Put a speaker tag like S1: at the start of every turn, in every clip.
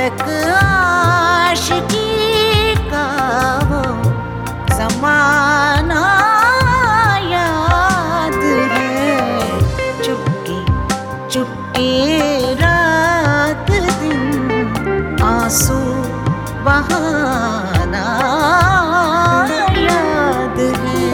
S1: तक आशिकी का वो ज़माना याद है। चुपके चुपके रात दिन आंसू बहाना याद है।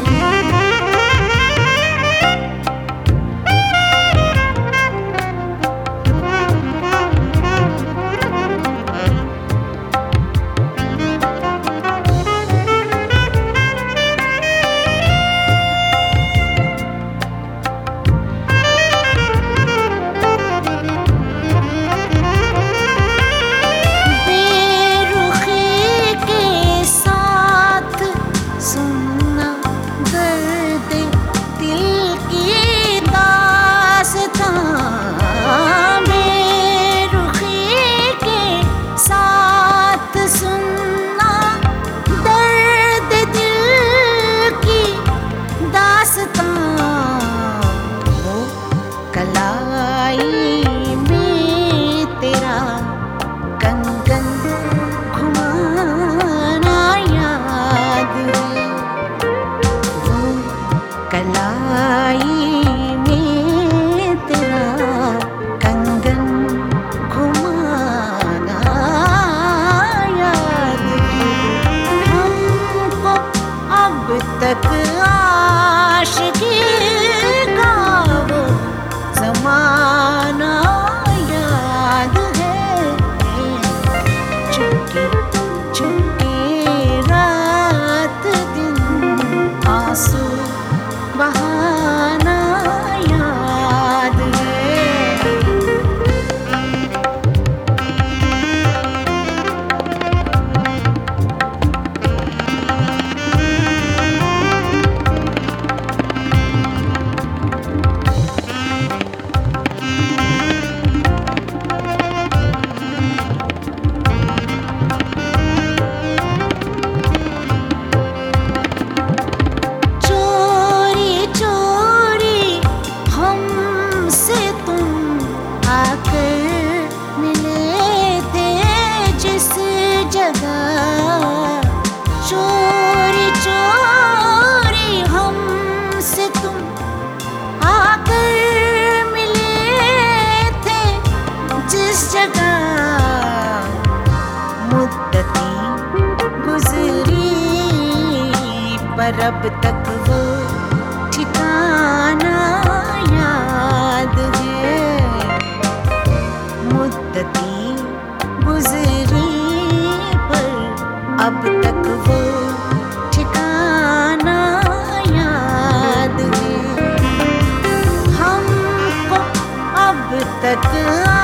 S1: तक आशिकी का वो ज़माना याद है। चुपके चुपके रात दिन आंसू बहाना याद है। चोरी चोरी हमसे तुम आकर मिले थे जिस जगह। मुद्दतें गुजरी पर अब तक वो ठिकाना याद है। मुद्दतें गुजरी अब तक वो ठिकाना याद है। हमको अब तक